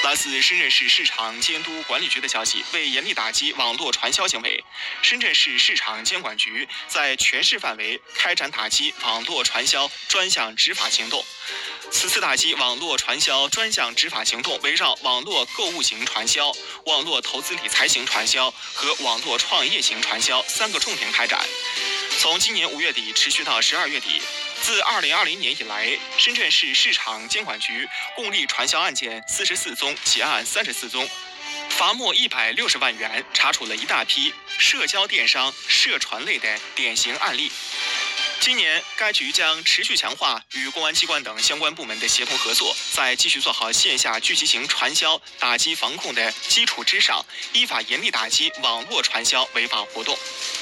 来自深圳市市场监督管理局的消息，为严厉打击网络传销行为，深圳市市场监管局在全市范围开展打击网络传销专项执法行动。此次打击网络传销专项执法行动围绕网络购物型传销、网络投资理财型传销和网络创业型传销3个重点开展。从今年5月底持续到12月底，自2020年以来，深圳市市场监管局共立传销案件44宗，结案34宗，罚没160万元，查处了一大批社交电商、社传类的典型案例。今年，该局将持续强化与公安机关等相关部门的协同合作，在继续做好线下聚集型传销打击防控的基础之上，依法严厉打击网络传销违法活动。